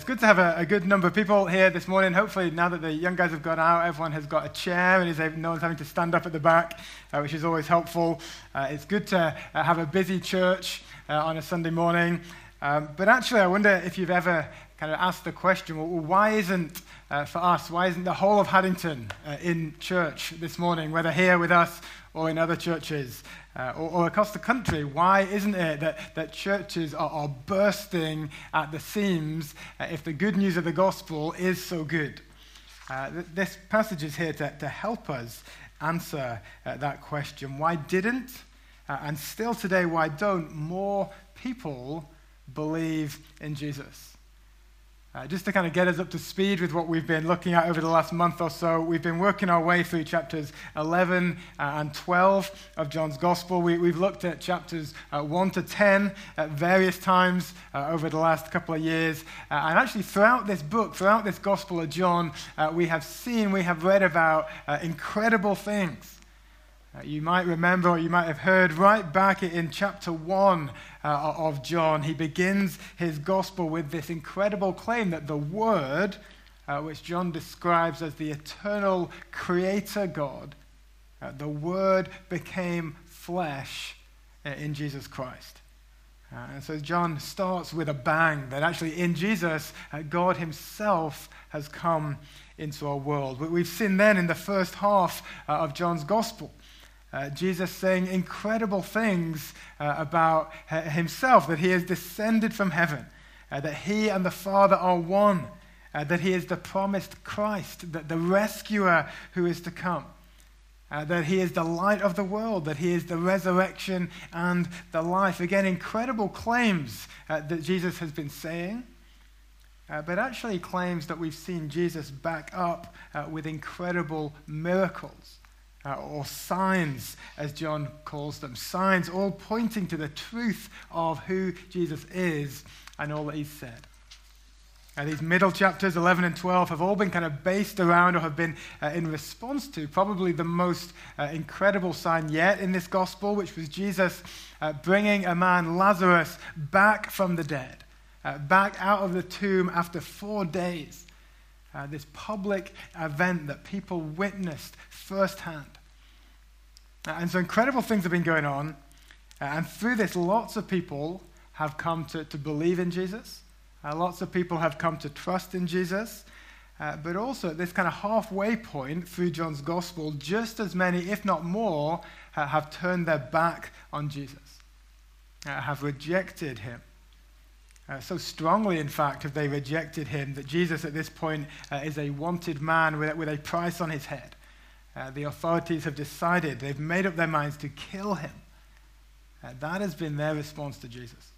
It's good to have a good number of people here this morning. Hopefully, now that the young guys have gone out, everyone has got a chair and no one's having to stand up at the back, which is always helpful. It's good to have a busy church on a Sunday morning. But actually, I wonder if you've ever kind of asked the question, well, why isn't, for us, why isn't the whole of Haddington in church this morning, whether here with us or in other churches or across the country? Why isn't it that churches are bursting at the seams if the good news of the gospel is so good? This passage is here to help us answer that question. Why didn't, and still today, why don't more people believe in Jesus? Just to kind of get us up to speed with what we've been looking at over the last month or so, we've been working our way through chapters 11 and 12 of John's Gospel. We've looked at chapters 1 to 10 at various times over the last couple of years. And actually throughout this book, throughout this Gospel of John, we have read about incredible things. You might remember, or you might have heard right back in chapter 1 of John, he begins his gospel with this incredible claim that the Word, which John describes as the eternal creator God, the Word became flesh in Jesus Christ. And so John starts with a bang, that actually in Jesus, God himself has come into our world. We've seen then in the first half of John's gospel, Jesus saying incredible things about himself, that he has descended from heaven, that he and the Father are one, that he is the promised Christ, that the rescuer who is to come, that he is the light of the world, that he is the resurrection and the life. Again, incredible claims that Jesus has been saying, but actually claims that we've seen Jesus back up with incredible miracles. Or signs, as John calls them. Signs all pointing to the truth of who Jesus is and all that he's said. These middle chapters, 11 and 12, have all been kind of based around or have been in response to probably the most incredible sign yet in this gospel, which was Jesus bringing a man, Lazarus, back from the dead, back out of the tomb after 4 days. This public event that people witnessed firsthand. And so incredible things have been going on. And through this, lots of people have come to believe in Jesus. Lots of people have come to trust in Jesus. But also at this kind of halfway point through John's gospel, just as many, if not more, have turned their back on Jesus, have rejected him. So strongly, in fact, have they rejected him that Jesus at this point is a wanted man with a price on his head. The authorities have decided, they've made up their minds to kill him. That has been their response to Jesus.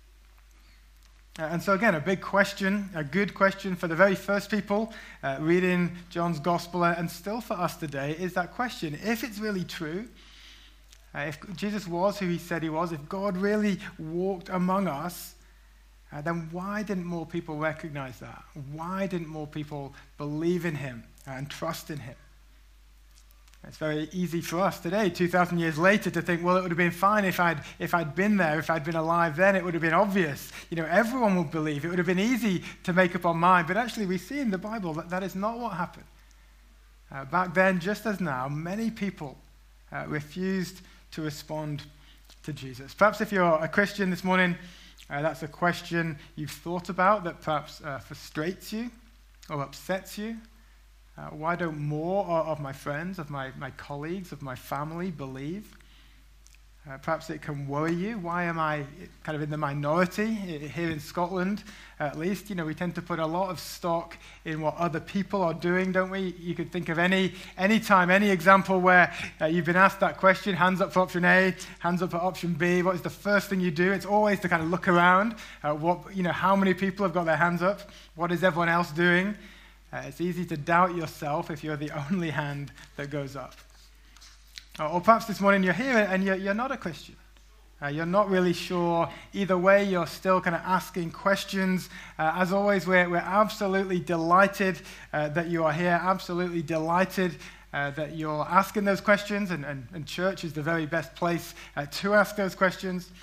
And so again, a big question, a good question for the very first people reading John's gospel, and still for us today, is that question: if it's really true, if Jesus was who he said he was, if God really walked among us, then why didn't more people recognize that? Why didn't more people believe in him and trust in him? It's very easy for us today, 2,000 years later, to think, well, it would have been fine if I'd been there, if I'd been alive then, it would have been obvious. Everyone would believe. It would have been easy to make up our mind. But actually, we see in the Bible that is not what happened. Back then, just as now, many people refused to respond to Jesus. Perhaps if you're a Christian this morning, that's a question you've thought about that perhaps frustrates you or upsets you. Why don't more of my friends, of my colleagues, of my family believe? Perhaps it can worry you. Why am I kind of in the minority? Here in Scotland, at least, we tend to put a lot of stock in what other people are doing, don't we? You could think of any time, any example where you've been asked that question: hands up for option A, hands up for option B. What is the first thing you do? It's always to kind of look around. How many people have got their hands up? What is everyone else doing? It's easy to doubt yourself if you're the only hand that goes up. Or perhaps this morning you're here and you're not a Christian. You're not really sure. Either way, you're still kind of asking questions. As always, we're absolutely delighted that you are here, absolutely delighted that you're asking those questions, and church is the very best place to ask those questions.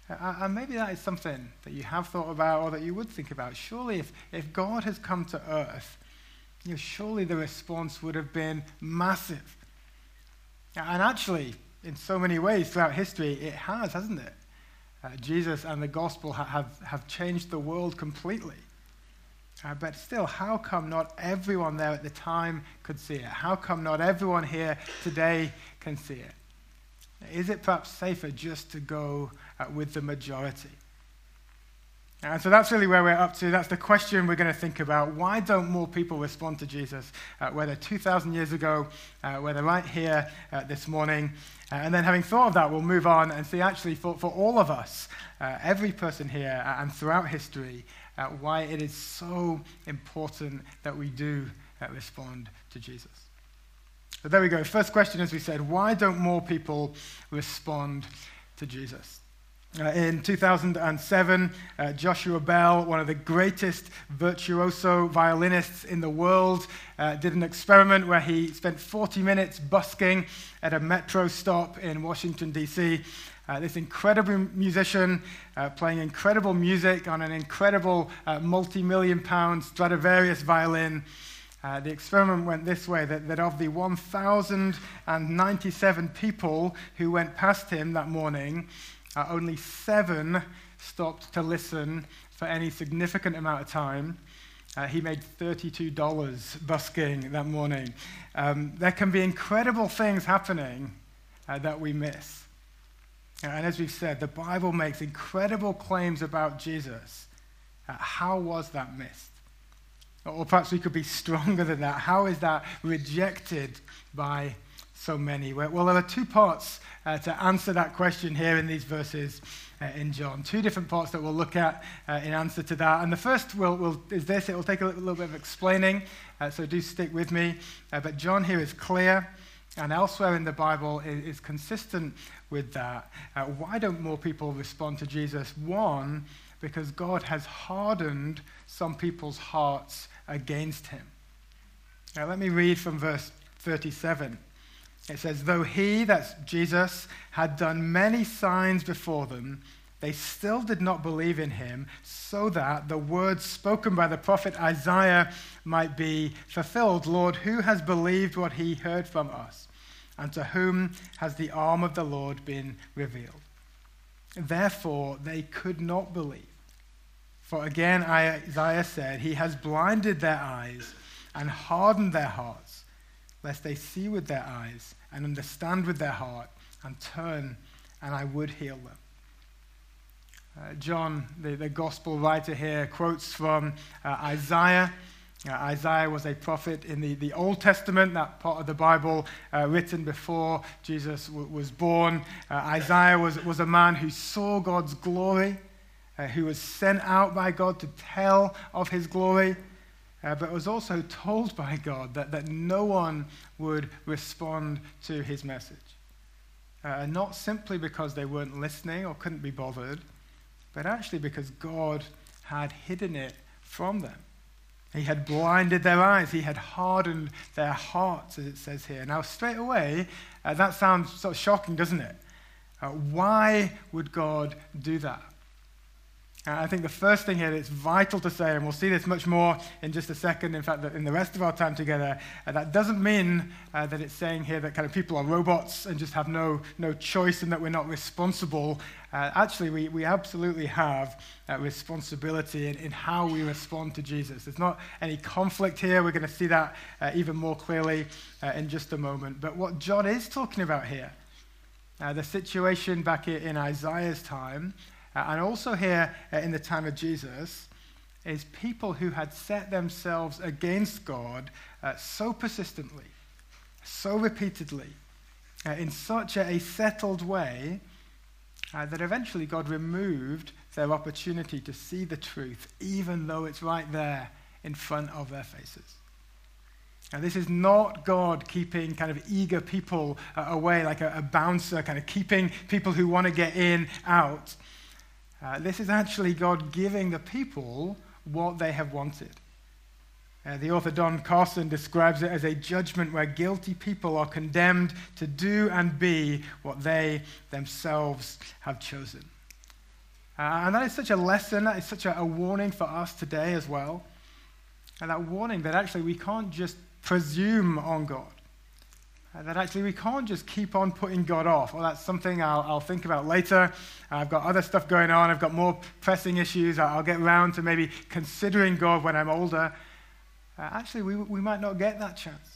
And maybe that is something that you have thought about or that you would think about. Surely if God has come to earth, surely the response would have been massive. And actually, in so many ways throughout history, it has, hasn't it? Jesus and the gospel have changed the world completely. But still, how come not everyone there at the time could see it? How come not everyone here today can see it? Is it perhaps safer just to go with the majority? And so that's really where we're up to. That's the question we're going to think about. Why don't more people respond to Jesus, whether 2,000 years ago, whether right here this morning? And then having thought of that, we'll move on and see actually for all of us, every person here and throughout history, why it is so important that we do respond to Jesus. So there we go. First question, as we said, why don't more people respond to Jesus? In 2007, Joshua Bell, one of the greatest virtuoso violinists in the world, did an experiment where he spent 40 minutes busking at a metro stop in Washington, D.C. This incredible musician playing incredible music on an incredible multi-million-pound Stradivarius violin. The experiment went this way, that of the 1,097 people who went past him that morning, only 7 stopped to listen for any significant amount of time. He made $32 busking that morning. There can be incredible things happening that we miss. And as we've said, the Bible makes incredible claims about Jesus. How was that missed? Or perhaps we could be stronger than that. How is that rejected by so many? Well, there are 2 parts to answer that question here in these verses in John. 2 different parts that we'll look at in answer to that. And the first is this. It will take a little bit of explaining, so do stick with me. But John here is clear, and elsewhere in the Bible is consistent with that. Why don't more people respond to Jesus? 1, because God has hardened some people's hearts against him. Now let me read from verse 37. It says, though he, that's Jesus, had done many signs before them, they still did not believe in him, so that the words spoken by the prophet Isaiah might be fulfilled. Lord, who has believed what he heard from us? And to whom has the arm of the Lord been revealed? Therefore, they could not believe. For again, Isaiah said, he has blinded their eyes and hardened their hearts, lest they see with their eyes and understand with their heart and turn, and I would heal them. John, the gospel writer here, quotes from Isaiah. Isaiah was a prophet in the Old Testament, that part of the Bible written before Jesus was born. Isaiah was a man who saw God's glory, who was sent out by God to tell of his glory, but was also told by God that no one would respond to his message. Not simply because they weren't listening or couldn't be bothered, but actually because God had hidden it from them. He had blinded their eyes. He had hardened their hearts, as it says here. Now, straight away, that sounds sort of shocking, doesn't it? Why would God do that? I think the first thing here that's vital to say, and we'll see this much more in just a second, in fact, in the rest of our time together, that doesn't mean that it's saying here that kind of people are robots and just have no choice and that we're not responsible. Actually, we absolutely have responsibility in how we respond to Jesus. There's not any conflict here. We're going to see that even more clearly in just a moment. But what John is talking about here, the situation back in Isaiah's time, and also here in the time of Jesus, is people who had set themselves against God so persistently, so repeatedly, in such a settled way, that eventually God removed their opportunity to see the truth, even though it's right there in front of their faces. Now, this is not God keeping kind of eager people away like a bouncer, kind of keeping people who want to get in out. This is actually God giving the people what they have wanted. The author Don Carson describes it as a judgment where guilty people are condemned to do and be what they themselves have chosen. And that is such a lesson, that is such a warning for us today as well. And that warning that actually we can't just presume on God. That actually we can't just keep on putting God off. Well, that's something I'll think about later. I've got other stuff going on. I've got more pressing issues. I'll get around to maybe considering God when I'm older. Actually, we might not get that chance.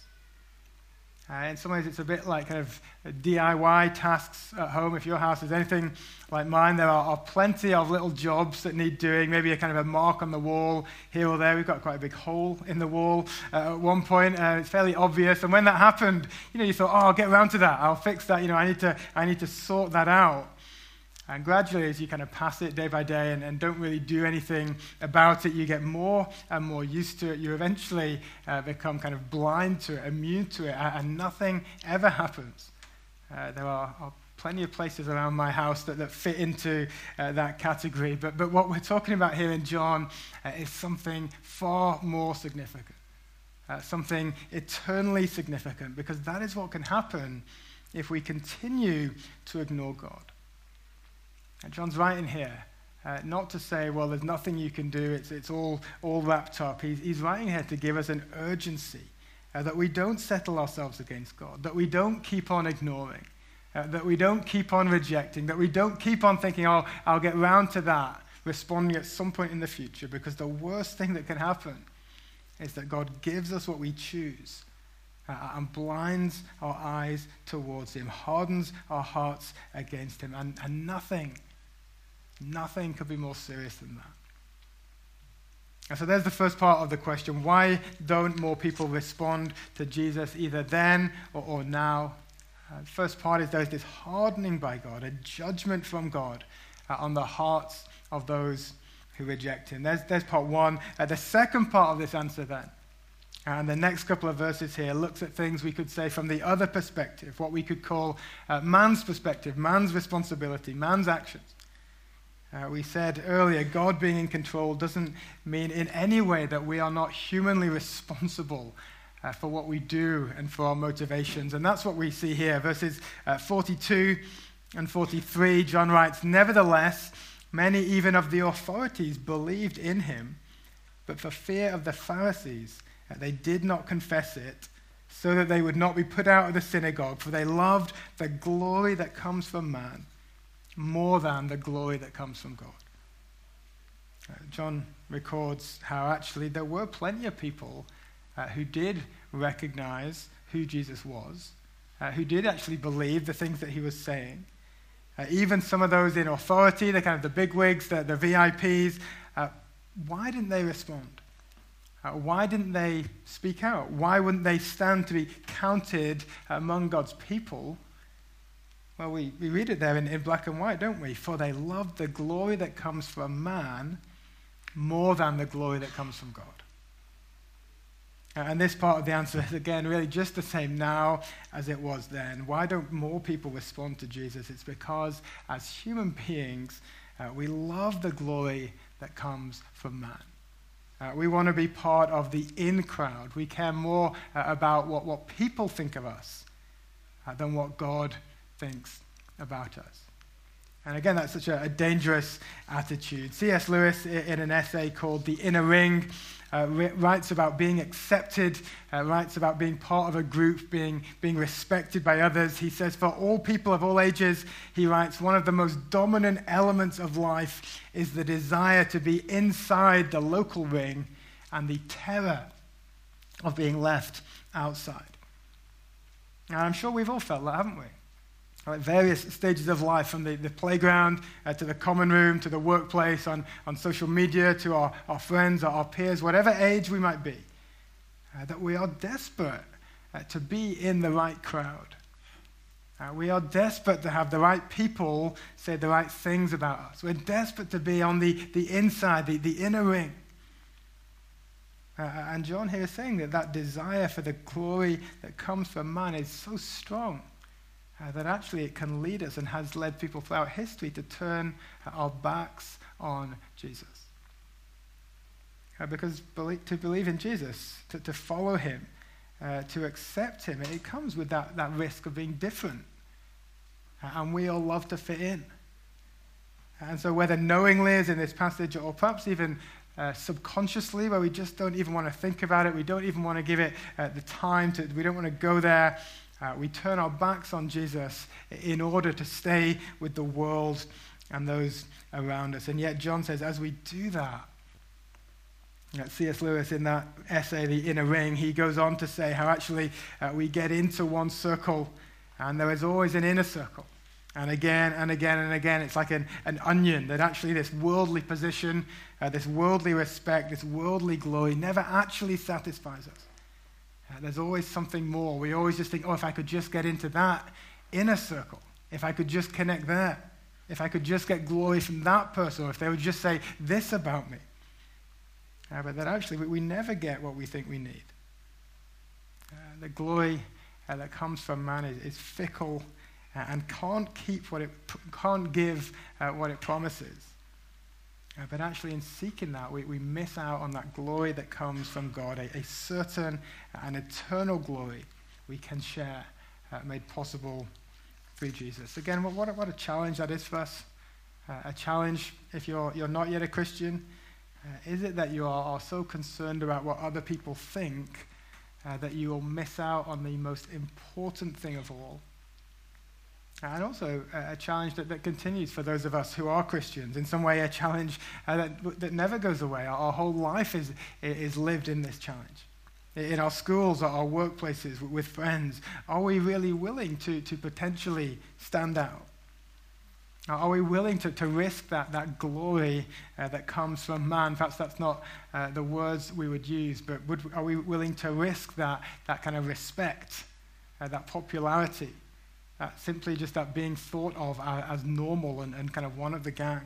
In some ways, it's a bit like kind of DIY tasks at home. If your house is anything like mine, there are plenty of little jobs that need doing, maybe a kind of a mark on the wall here or there. We've got quite a big hole in the wall at one point. It's fairly obvious. And when that happened, you thought, I'll get around to that. I'll fix that. I need to sort that out. And gradually, as you kind of pass it day by day and don't really do anything about it, you get more and more used to it. You eventually become kind of blind to it, immune to it, and nothing ever happens. There are plenty of places around my house that fit into that category. But what we're talking about here in John is something far more significant, something eternally significant, because that is what can happen if we continue to ignore God. And John's writing here, not to say, well, there's nothing you can do, it's all wrapped up. He's writing here to give us an urgency that we don't settle ourselves against God, that we don't keep on ignoring, that we don't keep on rejecting, that we don't keep on thinking, oh, I'll get round to that, responding at some point in the future, because the worst thing that can happen is that God gives us what we choose and blinds our eyes towards him, hardens our hearts against him, and nothing could be more serious than that. And so there's the first part of the question. Why don't more people respond to Jesus either then or now? The first part is there's this hardening by God, a judgment from God on the hearts of those who reject him. There's part one. The second part of this answer then, and the next couple of verses here, looks at things we could say from the other perspective, what we could call man's perspective, man's responsibility, man's actions. We said earlier, God being in control doesn't mean in any way that we are not humanly responsible for what we do and for our motivations. And that's what we see here. Verses 42 and 43, John writes, "Nevertheless, many even of the authorities believed in him, but for fear of the Pharisees, they did not confess it, so that they would not be put out of the synagogue, for they loved the glory that comes from man more than the glory that comes from God." John records how actually there were plenty of people who did recognize who Jesus was, who did actually believe the things that he was saying. Even some of those in authority, the kind of the bigwigs, the VIPs, why didn't they respond? Why didn't they speak out? Why wouldn't they stand to be counted among God's people? Well, we read it there in black and white, don't we? For they loved the glory that comes from man more than the glory that comes from God. And this part of the answer is, again, really just the same now as it was then. Why don't more people respond to Jesus? It's because as human beings, we love the glory that comes from man. We want to be part of the in crowd. We care more about what people think of us than what God thinks about us. And again, that's such a dangerous attitude. C.S. Lewis, in an essay called The Inner Ring, writes about being accepted, writes about being part of a group, being respected by others. He says, for all people of all ages, he writes, one of the most dominant elements of life is the desire to be inside the local ring and the terror of being left outside. And I'm sure we've all felt that, haven't we? At various stages of life, from the playground to the common room, to the workplace, on social media, to our friends, our peers, whatever age we might be, that we are desperate to be in the right crowd. We are desperate to have the right people say the right things about us. We're desperate to be on the inside, the inner ring. And John here is saying that desire for the glory that comes from man is so strong that actually it can lead us and has led people throughout history to turn our backs on Jesus. Because to believe in Jesus, to follow him, to accept him, it comes with that risk of being different. And we all love to fit in. And so whether knowingly, as in this passage, or perhaps even subconsciously, where we just don't even want to think about it, we don't even want to give it the time, we don't want to go there, we turn our backs on Jesus in order to stay with the world and those around us. And yet John says, as we do that, C.S. Lewis, in that essay, The Inner Ring, he goes on to say how actually we get into one circle and there is always an inner circle. And again and again and again, it's like an onion, that actually this worldly position, this worldly respect, this worldly glory never actually satisfies us. There's always something more. We always just think, if I could just get into that inner circle, if I could just connect there, if I could just get glory from that person, or if they would just say this about me. But that actually we never get what we think we need. The glory that comes from man is fickle, and can't give what it promises. But actually in seeking that, we miss out on that glory that comes from God, a certain and eternal glory we can share, made possible through Jesus. Again, what a challenge that is for us. A challenge if you're not yet a Christian. Is it that you are so concerned about what other people think that you will miss out on the most important thing of all? And also a challenge that continues for those of us who are Christians. In some way, a challenge that never goes away. Our whole life is lived in this challenge. In our schools, our workplaces, with friends, are we really willing to potentially stand out? Are we willing to risk that glory that comes from man? Perhaps that's not the words we would use, but are we willing to risk that kind of respect, that popularity? Simply just that being thought of as normal and kind of one of the gang.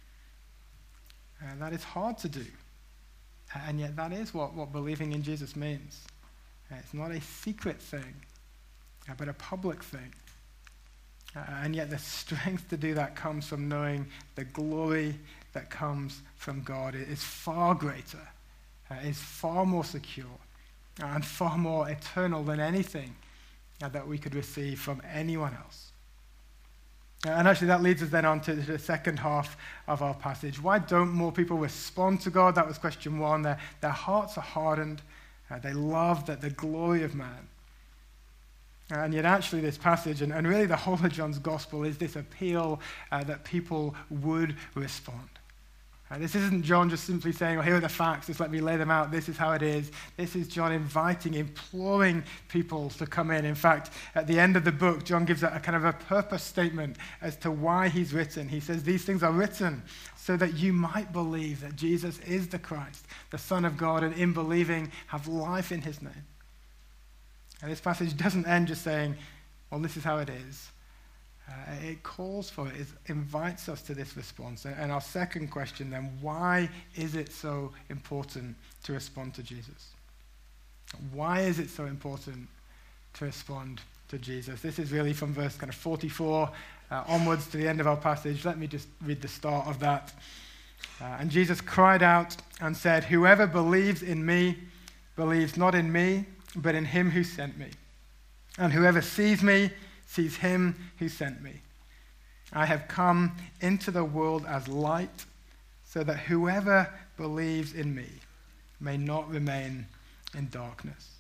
That is hard to do. And yet that is what believing in Jesus means. It's not a secret thing, but a public thing. And yet the strength to do that comes from knowing the glory that comes from God. It is far greater, is far more secure, and far more eternal than anything that we could receive from anyone else. And actually that leads us then on to the second half of our passage. Why don't more people respond to God? That was question one. Their hearts are hardened. They love the glory of man. And yet actually this passage, and really the whole of John's gospel, is this appeal that people would respond. This isn't John just simply saying, well, here are the facts, just let me lay them out, this is how it is. This is John inviting, imploring people to come in. In fact, at the end of the book, John gives a kind of a purpose statement as to why he's written. He says, these things are written so that you might believe that Jesus is the Christ, the Son of God, and in believing have life in his name. And this passage doesn't end just saying, well, this is how it is. It calls for it, invites us to this response. And our second question then, why is it so important to respond to Jesus? Why is it so important to respond to Jesus? This is really from verse kind of 44 onwards to the end of our passage. Let me just read the start of that. And Jesus cried out and said, whoever believes in me believes not in me, but in him who sent me. And whoever sees me sees him who sent me. I have come into the world as light, so that whoever believes in me may not remain in darkness.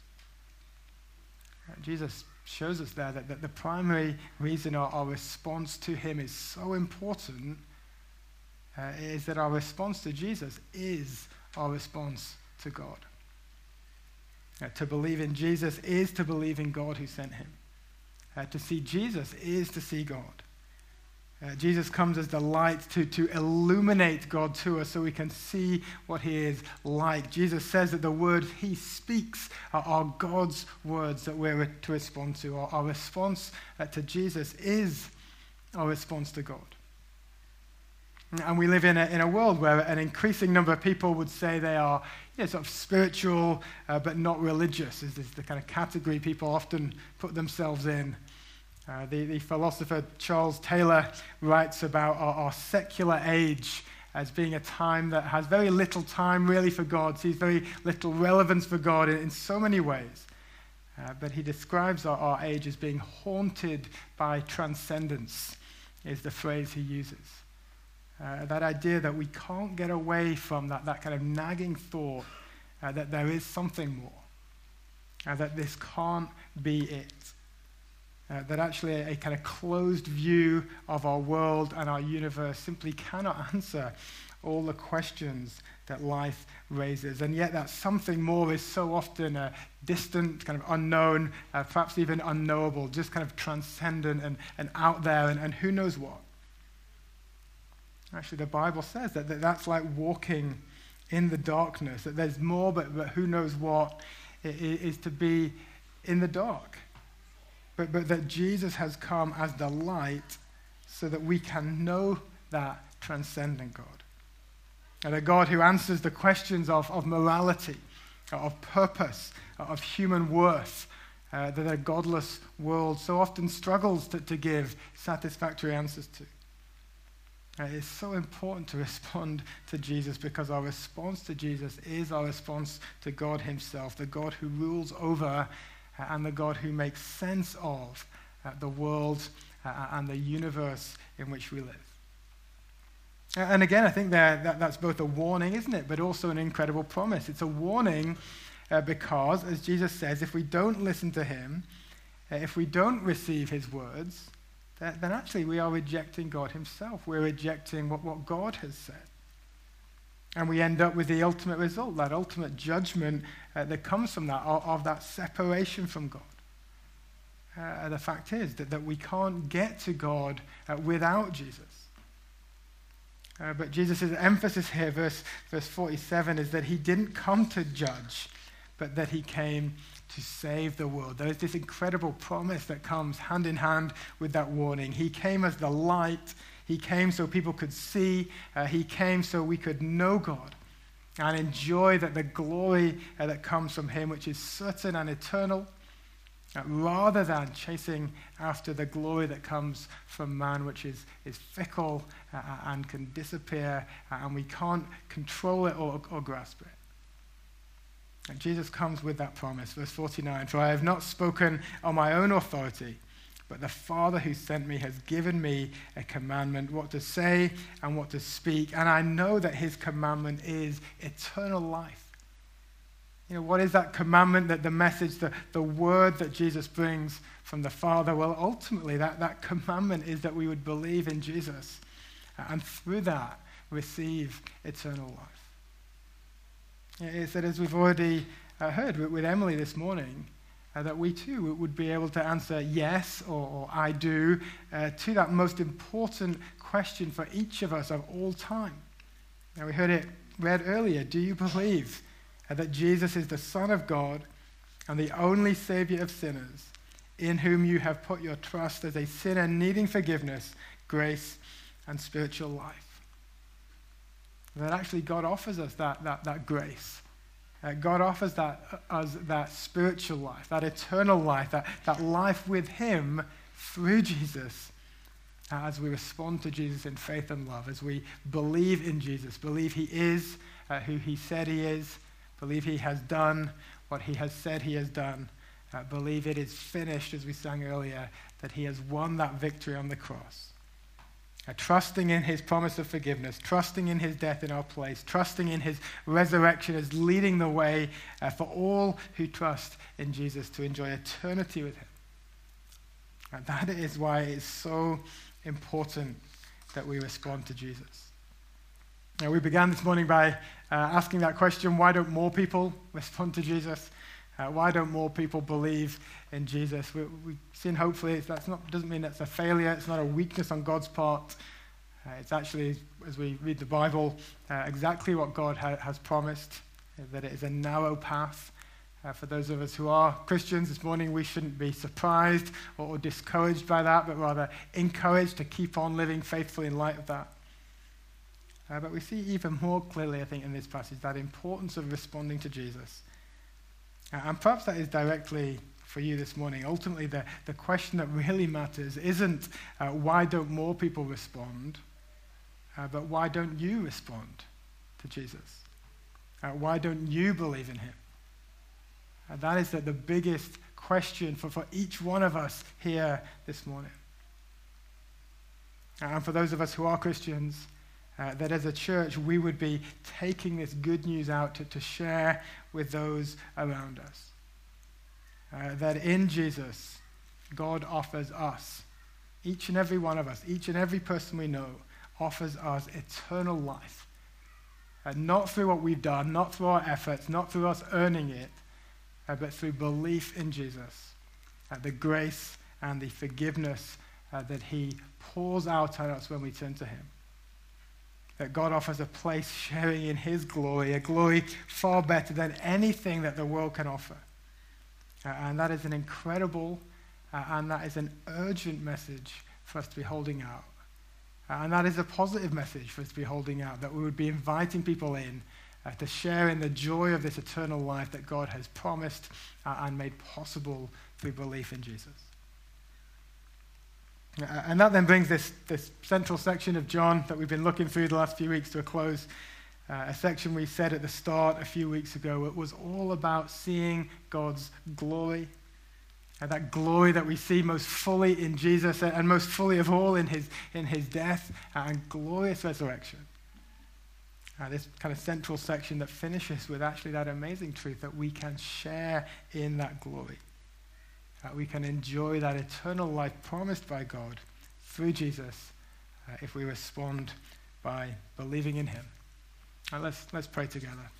Jesus shows us there that the primary reason our response to him is so important is that our response to Jesus is our response to God. To believe in Jesus is to believe in God who sent him. To see Jesus is to see God. Jesus comes as the light to illuminate God to us so we can see what he is like. Jesus says that the words he speaks are God's words that we're to respond to. Our response to Jesus is our response to God. And we live in a world where an increasing number of people would say they are sort of spiritual but not religious, is the kind of category people often put themselves in. The philosopher Charles Taylor writes about our secular age as being a time that has very little time really for God, sees very little relevance for God in so many ways. But he describes our age as being haunted by transcendence, is the phrase he uses. That idea that we can't get away from that kind of nagging thought that there is something more, that this can't be it. That actually a kind of closed view of our world and our universe simply cannot answer all the questions that life raises. And yet that something more is so often distant, kind of unknown, perhaps even unknowable, just kind of transcendent and out there and who knows what. Actually, the Bible says that's like walking in the darkness, that there's more, but who knows what it is to be in the dark. But that Jesus has come as the light so that we can know that transcendent God. And a God who answers the questions of morality, of purpose, of human worth, that a godless world so often struggles to give satisfactory answers to. It's so important to respond to Jesus because our response to Jesus is our response to God himself, the God who rules over and the God who makes sense of the world and the universe in which we live. And again, I think that's both a warning, isn't it, but also an incredible promise. It's a warning because, as Jesus says, if we don't listen to him, if we don't receive his words, then actually we are rejecting God himself. We're rejecting what God has said. And we end up with the ultimate result, that ultimate judgment that comes from that, of that separation from God. The fact is that we can't get to God without Jesus. But Jesus' emphasis here, verse 47, is that he didn't come to judge, but that he came to save the world. There is this incredible promise that comes hand in hand with that warning. He came as the light. He came so people could see. He came so we could know God and enjoy the glory that comes from him, which is certain and eternal, rather than chasing after the glory that comes from man, which is fickle and can disappear, and we can't control it or grasp it. And Jesus comes with that promise, verse 49, "For I have not spoken on my own authority, but the Father who sent me has given me a commandment, what to say and what to speak, and I know that his commandment is eternal life." You know, what is that commandment, that the message, the word that Jesus brings from the Father? Well, ultimately, that commandment is that we would believe in Jesus, and through that, receive eternal life. It's that, as we've already heard with Emily this morning, that we too would be able to answer yes or I do to that most important question for each of us of all time. Now, we heard it read earlier. Do you believe that Jesus is the Son of God and the only Savior of sinners, in whom you have put your trust as a sinner needing forgiveness, grace, and spiritual life? That actually God offers us that grace. God offers us that spiritual life, that eternal life, that life with him through Jesus, as we respond to Jesus in faith and love, as we believe in Jesus, believe he is who he said he is, believe he has done what he has said he has done, believe it is finished, as we sang earlier, that he has won that victory on the cross. Trusting in his promise of forgiveness, trusting in his death in our place, trusting in his resurrection as leading the way for all who trust in Jesus to enjoy eternity with him. And that is why it's so important that we respond to Jesus. Now, we began this morning by asking that question, why don't more people respond to Jesus? Why don't more people believe in Jesus? We've seen, hopefully, doesn't mean that's a failure. It's not a weakness on God's part. It's actually, as we read the Bible, exactly what God has promised, that it is a narrow path. For those of us who are Christians this morning, we shouldn't be surprised or discouraged by that, but rather encouraged to keep on living faithfully in light of that. But we see even more clearly, I think, in this passage, that importance of responding to Jesus. And perhaps that is directly for you this morning. Ultimately, the question that really matters isn't why don't more people respond, but why don't you respond to Jesus? Why don't you believe in him? That is the biggest question for each one of us here this morning. And for those of us who are Christians, that as a church we would be taking this good news out to share with those around us. That in Jesus, God offers us, each and every one of us, each and every person we know, offers us eternal life. Not through what we've done, not through our efforts, not through us earning it, but through belief in Jesus, the grace and the forgiveness that he pours out on us when we turn to him. That God offers a place sharing in his glory, a glory far better than anything that the world can offer. And that is an incredible and that is an urgent message for us to be holding out. And that is a positive message for us to be holding out, that we would be inviting people in to share in the joy of this eternal life that God has promised and made possible through belief in Jesus. And that then brings this central section of John that we've been looking through the last few weeks to a close. A section we said at the start a few weeks ago, it was all about seeing God's glory. And that glory that we see most fully in Jesus and most fully of all in his death and glorious resurrection. This kind of central section that finishes with actually that amazing truth that we can share in that glory. That we can enjoy that eternal life promised by God through Jesus if we respond by believing in him. Let's pray together.